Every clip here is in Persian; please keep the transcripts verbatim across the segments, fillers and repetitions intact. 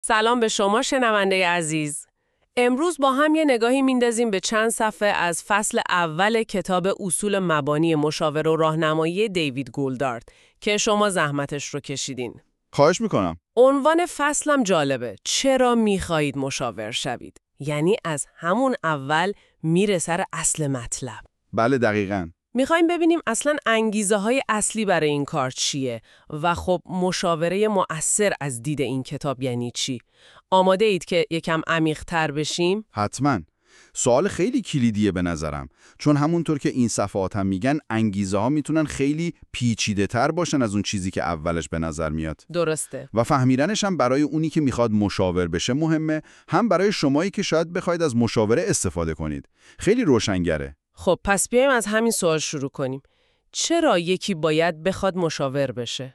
سلام به شما شنونده عزیز. امروز با هم یه نگاهی میندازیم به چند صفحه از فصل اول کتاب اصول مبانی مشاوره و راهنمایی دیوید گولدارد که شما زحمتش رو کشیدین. خواهش میکنم. عنوان فصلم جالبه. چرا میخواهید مشاور شوید؟ یعنی از همون اول میره سر اصل مطلب. بله دقیقاً. میخوایم ببینیم اصلاً انگیزه های اصلی برای این کار چیه و خب مشاوره مؤثر از دید این کتاب یعنی چی؟ آماده اید که یکم عمیق تر بشیم؟ حتماً. سوال خیلی کلیدیه به نظرم، چون همونطور که این صفحات هم میگن انگیزه ها میتونن خیلی پیچیده تر باشن از اون چیزی که اولش به نظر میاد. درسته. و فهمیدنش هم برای اونی که میخواد مشاور بشه مهمه، هم برای شمایی که شاید بخواید از مشاوره استفاده کنید. خیلی روشنگره. خب پس بیایم از همین سوال شروع کنیم. چرا یکی باید بخواد مشاور بشه؟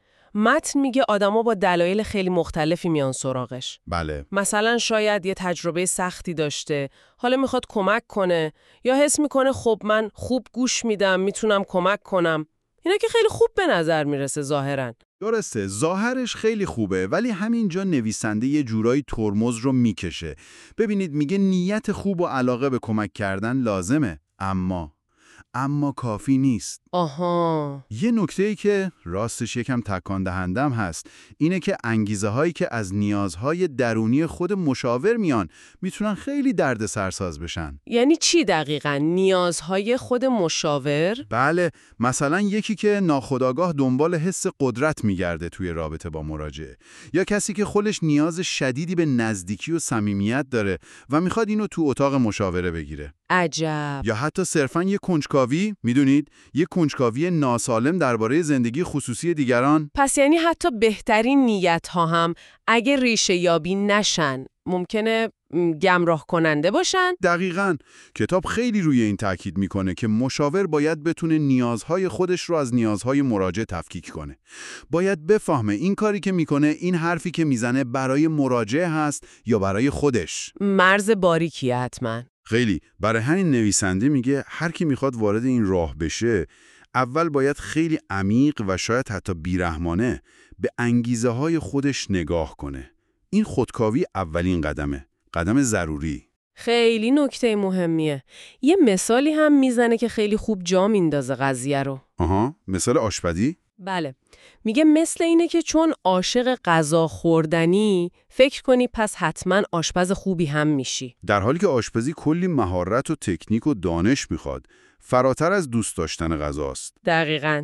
متن میگه آدما با دلایل خیلی مختلفی میان سراغش. بله. مثلا شاید یه تجربه سختی داشته، حالا میخواد کمک کنه، یا حس میکنه خب من خوب گوش میدم، میتونم کمک کنم. اینا که خیلی خوب به نظر میرسه ظاهراً. درسته، ظاهرش خیلی خوبه، ولی همینجا نویسنده یه جورایی ترمز رو میکشه. ببینید میگه نیت خوب و علاقه به کمک کردن لازمه، اما اما کافی نیست. آها. یه نکته‌ای که راستش یکم تکان دهندم هست، اینه که انگیزه هایی که از نیازهای درونی خود مشاور میان میتونن خیلی دردسرساز بشن. یعنی چی دقیقاً نیازهای خود مشاور؟ بله، مثلا یکی که ناخودآگاه دنبال حس قدرت میگرده توی رابطه با مراجعه، یا کسی که خودش نیاز شدیدی به نزدیکی و صمیمیت داره و میخواد اینو تو اتاق مشاوره بگیره. عجب. یا حتی صرفاً یه کنجکاوی، میدونید، یه کنجکاوی ناسالم درباره زندگی خصوصی دیگران. پس یعنی حتی بهترین نیت ها هم اگه ریشه یابی نشن ممکنه گمراه کننده باشن؟ دقیقاً. کتاب خیلی روی این تاکید میکنه که مشاور باید بتونه نیازهای خودش رو از نیازهای مراجع تفکیک کنه. باید بفهمه این کاری که میکنه، این حرفی که میزنه برای مراجع هست یا برای خودش. مرز باریکیه حتما. خیلی. برای همین نویسنده میگه هر کی میخواد وارد این راه بشه، اول باید خیلی عمیق و شاید حتی بیرحمانه به انگیزه های خودش نگاه کنه. این خودکاوی اولین قدمه. قدم ضروری. خیلی نکته مهمیه. یه مثالی هم میزنه که خیلی خوب جا میندازه قضیه رو. آها، مثال آشپزی؟ بله. میگه مثل اینه که چون عاشق غذا خوردنی فکر کنی پس حتما آشپز خوبی هم میشی. در حالی که آشپزی کلی مهارت و تکنیک و دانش میخواد، فراتر از دوست داشتن غذاست. دقیقاً.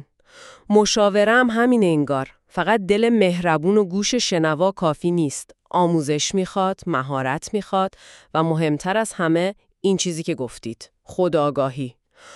مشاوره هم همین انگار. فقط دل مهربون و گوش شنوا کافی نیست. آموزش میخواد، مهارت میخواد و مهمتر از همه این چیزی که گفتید، خودآگاهی.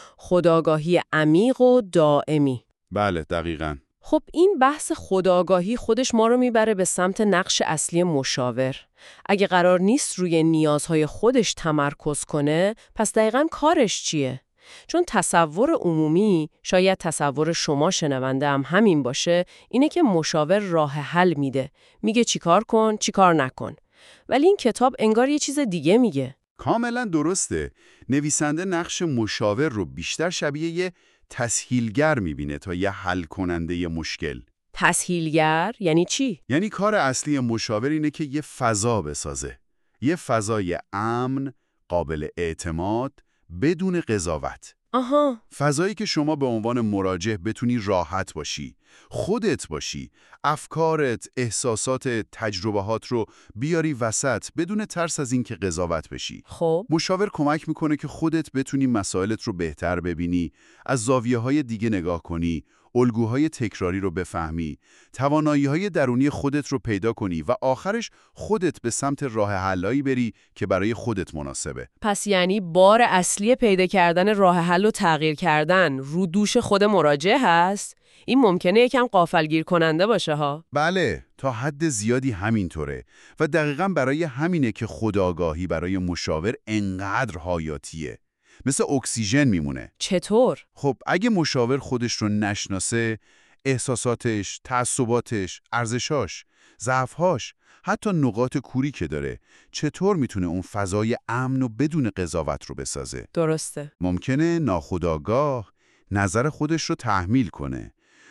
خودآگاهی عمیق و دائمی. بله، دقیقاً. خب این بحث خودآگاهی خودش ما رو میبره به سمت نقش اصلی مشاور. اگه قرار نیست روی نیازهای خودش تمرکز کنه، پس دقیقاً کارش چیه؟ چون تصور عمومی، شاید تصور شما شنونده هم همین باشه، اینه که مشاور راه حل میده. میگه چیکار کن، چیکار نکن. ولی این کتاب انگار یه چیز دیگه میگه. کاملا درسته. نویسنده نقش مشاور رو بیشتر شبیه یه تسهیلگر میبینه تا یه حل کننده یه مشکل. تسهیلگر یعنی چی؟ یعنی کار اصلی مشاور اینه که یه فضا بسازه. یه فضای امن، قابل اعتماد، بدون قضاوت. آها. فضایی که شما به عنوان مراجع بتونی راحت باشی، خودت باشی، افکارت، احساسات، تجربهات رو بیاری وسط بدون ترس از این که قضاوت بشی. خب مشاور کمک میکنه که خودت بتونی مسائلت رو بهتر ببینی، از زاویه‌های دیگه نگاه کنی، الگوهای تکراری رو بفهمی، توانایی‌های درونی خودت رو پیدا کنی و آخرش خودت به سمت راه حلایی بری که برای خودت مناسبه. پس یعنی بار اصلی پیدا کردن راه حل و تغییر کردن رو دوش خود مراجع هست؟ این ممکنه یکم غافلگیر کننده باشه ها. بله، تا حد زیادی همینطوره و دقیقاً برای همینه که خودآگاهی برای مشاور انقدر حیاتیه. مثل اکسیژن میمونه. چطور؟ خب اگه مشاور خودش رو نشناسه، احساساتش، تعصباتش، ارزشاش، ضعف‌هاش، حتی نقاط کوری که داره، چطور میتونه اون فضای امن و بدون قضاوت رو بسازه؟ درسته. ممکنه ناخودآگاه نظر خودش رو تحمیل کنه.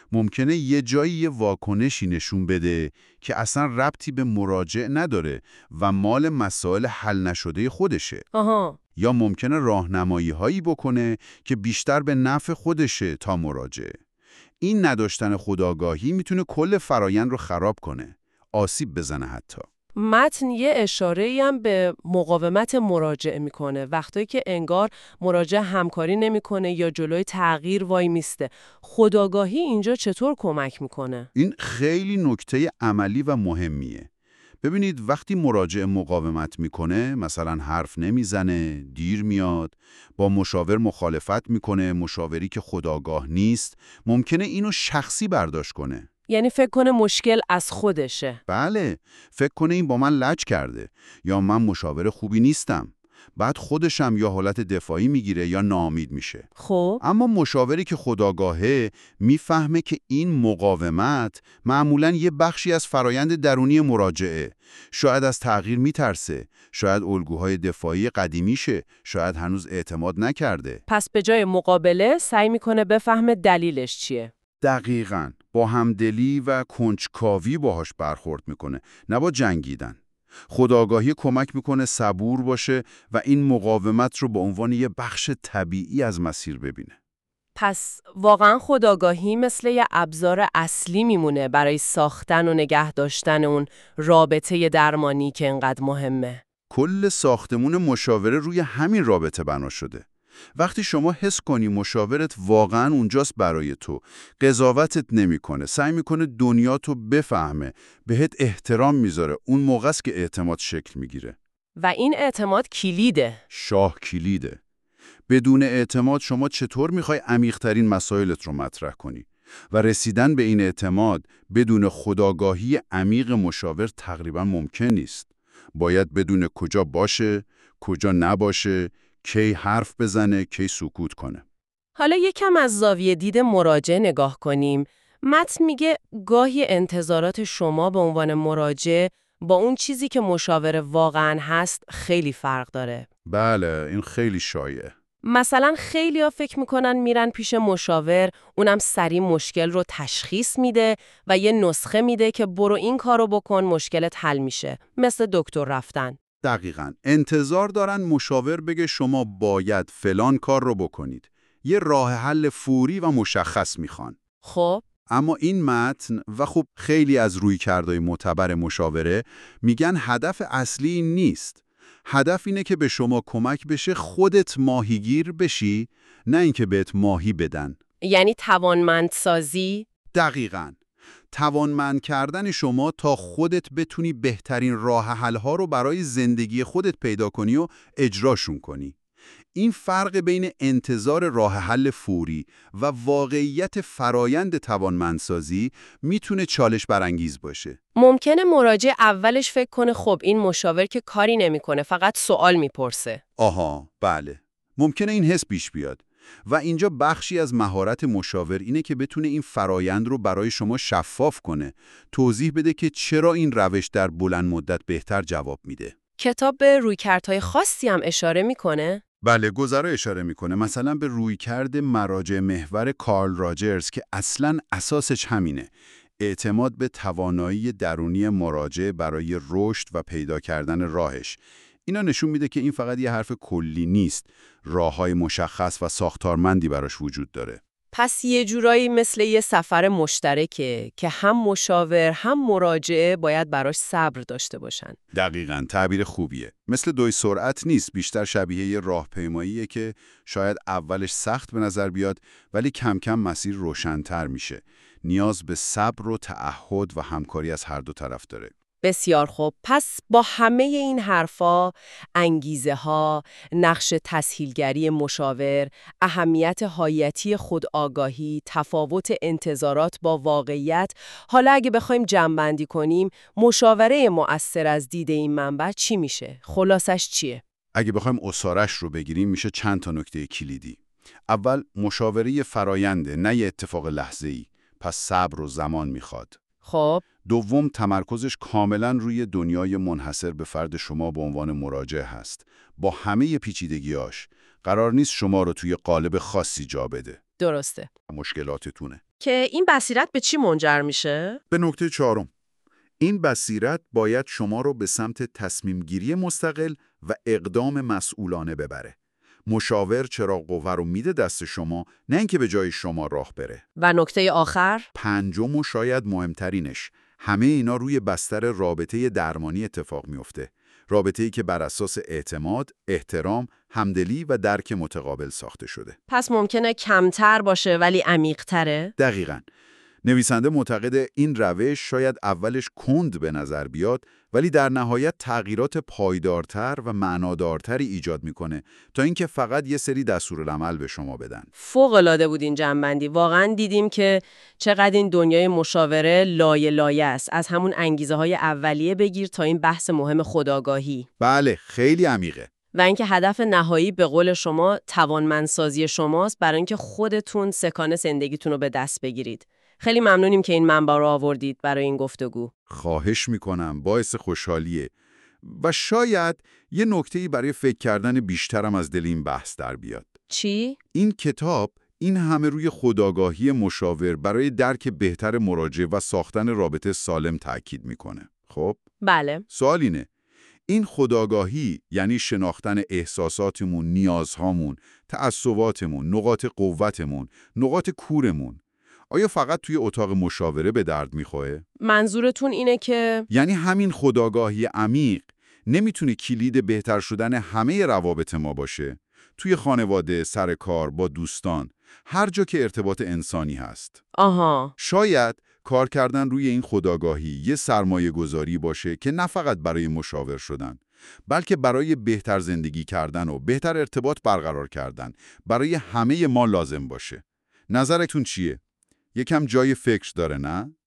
ممکنه یه جایی یه واکنشی نشون بده که اصلا ربطی به مراجع نداره و مال مسائل حل نشده خودشه. آها. یا ممکنه راهنمایی هایی بکنه که بیشتر به نفع خودشه تا مراجع. این نداشتن خودآگاهی میتونه کل فرایند رو خراب کنه، آسیب بزنه حتی. متن یه اشاره‌ای هم به مقاومت مراجع میکنه، وقتی که انگار مراجع همکاری نمیکنه یا جلوی تغییر وای میسته. خودآگاهی اینجا چطور کمک میکنه؟ این خیلی نکته عملی و مهمیه. ببینید وقتی مراجع مقاومت میکنه، مثلا حرف نمیزنه، دیر میاد، با مشاور مخالفت میکنه، مشاوری که خودآگاه نیست، ممکنه اینو شخصی برداشت کنه. یعنی فکر کنه مشکل از خودشه. بله، فکر کنه این با من لج کرده یا من مشاور خوبی نیستم. بعد خودشم یا حالت دفاعی میگیره یا ناامید میشه. خب اما مشاوری که خودآگاهه میفهمه که این مقاومت معمولاً یه بخشی از فرایند درونی مراجعه. شاید از تغییر میترسه، شاید الگوهای دفاعی قدیمیشه، شاید هنوز اعتماد نکرده. پس به جای مقابله سعی میکنه بفهمه دلیلش چیه. دقیقاً، با همدلی و کنجکاوی باهاش برخورد میکنه، نه با جنگیدن. خودآگاهی کمک میکنه صبور باشه و این مقاومت رو به عنوان یه بخش طبیعی از مسیر ببینه. پس واقعا خودآگاهی مثل یه ابزار اصلی میمونه برای ساختن و نگه داشتن اون رابطه درمانی که انقدر مهمه. کل ساختمون مشاوره روی همین رابطه بنا شده. وقتی شما حس کنی مشاورت واقعاً اونجاست برای تو، قضاوتت نمیکنه، سعی میکنه دنیا تو بفهمه، بهت احترام میذاره، اون موقع است که اعتماد شکل میگیره. و این اعتماد کلیده. شاه کلیده. بدون اعتماد شما چطور میخوای عمیق‌ترین مسائلت رو مطرح کنی؟ و رسیدن به این اعتماد بدون خودآگاهی عمیق مشاور تقریباً ممکن نیست. باید بدون کجا باشه، کجا نباشه، کی حرف بزنه، کی سکوت کنه. حالا یکم از زاویه دید مراجع نگاه کنیم. متن میگه گاهی انتظارات شما به عنوان مراجع با اون چیزی که مشاور واقعاً هست خیلی فرق داره. بله، این خیلی شایعه. مثلا خیلیا فکر میکنن میرن پیش مشاور، اونم سریع مشکل رو تشخیص میده و یه نسخه میده که برو این کارو بکن مشکلت حل میشه، مثل دکتر رفتن. دقیقاً. انتظار دارن مشاور بگه شما باید فلان کار رو بکنید. یه راه حل فوری و مشخص میخوان. خب اما این متن و خب خیلی از رویکردهای معتبر مشاوره میگن هدف اصلی این نیست. هدف اینه که به شما کمک بشه خودت ماهیگیر بشی، نه اینکه بهت ماهی بدن. یعنی توانمندسازی؟ دقیقاً. توانمند کردن شما تا خودت بتونی بهترین راه حل‌ها رو برای زندگی خودت پیدا کنی و اجراشون کنی. این فرق بین انتظار راه حل فوری و واقعیت فرایند توانمندسازی میتونه چالش برانگیز باشه. ممکنه مراجع اولش فکر کنه خب این مشاور که کاری نمیکنه، فقط سوال میپرسه. آها، بله. ممکنه این حس پیش بیاد. و اینجا بخشی از مهارت مشاور اینه که بتونه این فرایند رو برای شما شفاف کنه، توضیح بده که چرا این روش در بلند مدت بهتر جواب میده. کتاب به رویکردهای خاصی هم اشاره میکنه؟ بله، گذرا اشاره میکنه، مثلا به رویکرد مراجع محور کارل راجرز که اصلاً اساسش همینه. اعتماد به توانایی درونی مراجع برای رشد و پیدا کردن راهش. اینا نشون میده که این فقط یه حرف کلی نیست، راههای مشخص و ساختارمندی براش وجود داره. پس یه جورایی مثل یه سفر مشترکه که هم مشاور هم مراجعه باید براش صبر داشته باشن. دقیقاً، تعبیر خوبیه. مثل دوی سرعت نیست، بیشتر شبیه یه راهپیماییه که شاید اولش سخت به نظر بیاد ولی کم کم مسیر روشن‌تر میشه. نیاز به صبر و تعهد و همکاری از هر دو طرف داره. بسیار خوب. پس با همه این حرفا، انگیزه ها، نقش تسهیلگری مشاور، اهمیت حیاتی خودآگاهی، تفاوت انتظارات با واقعیت، حالا اگه بخوایم جمع‌بندی کنیم، مشاوره مؤثر از دید این منبع چی میشه؟ خلاصش چیه؟ اگه بخوایم اسارش رو بگیریم میشه چند تا نکته کلیدی. اول، مشاوره فراینده، نه یه اتفاق لحظه‌ای، پس صبر و زمان میخواد. خب دوم، تمرکزش کاملا روی دنیای منحصر به فرد شما به عنوان مراجع هست. با همه پیچیدگیاش قرار نیست شما رو توی قالب خاصی جا بده. درسته. مشکلاتتونه. که این بصیرت به چی منجر میشه؟ به نکته چهارم، این بصیرت باید شما رو به سمت تصمیم گیری مستقل و اقدام مسئولانه ببره. مشاور چراغ قوه رو میده دست شما، نه اینکه به جای شما راه بره. و نکته آخر؟ پنجم و شاید مهمترینش، همه اینا روی بستر رابطه درمانی اتفاق میفته. رابطه‌ای که بر اساس اعتماد، احترام، همدلی و درک متقابل ساخته شده. پس ممکنه کمتر باشه ولی عمیق‌تره؟ دقیقاً. نویسنده معتقد این روش شاید اولش کند به نظر بیاد، ولی در نهایت تغییرات پایدارتر و معنادارتری ایجاد میکنه تا اینکه فقط یه سری دستورالعمل به شما بدن. فوق‌العاده بود این جنبندی. واقعاً دیدیم که چقدر این دنیای مشاوره لایه لایه است. از همون انگیزه های اولیه بگیر تا این بحث مهم خودآگاهی. بله، خیلی عمیقه. و اینکه هدف نهایی به قول شما توانمندسازی شماست برای اینکه خودتون سکان زندگیتون رو به دست بگیرید. خیلی ممنونیم که این منبع رو آوردید برای این گفتگو. خواهش میکنم، باعث خوشحالیه. و شاید یه نکته‌ای برای فکر کردن بیشترم از دل این بحث در بیاد. چی؟ این کتاب این همه روی خودآگاهی مشاور برای درک بهتر مراجع و ساختن رابطه سالم تاکید میکنه. خب؟ بله. سوال اینه، این خودآگاهی یعنی شناختن احساساتمون، نیازهامون، تعصباتمون، نقاط قوتمون، نقاط کورمون، آیا فقط توی اتاق مشاوره به درد میخوره؟ منظورتون اینه که یعنی همین خودآگاهی عمیق نمیتونه کلید بهتر شدن همه روابط ما باشه؟ توی خانواده، سر کار، با دوستان، هر جا که ارتباط انسانی هست. آها. شاید کار کردن روی این خودآگاهی یه سرمایه گذاری باشه که نه فقط برای مشاور شدن، بلکه برای بهتر زندگی کردن و بهتر ارتباط برقرار کردن برای همه ما لازم باشه. نظرتون چیه؟ یکم جای فکر داره، نه؟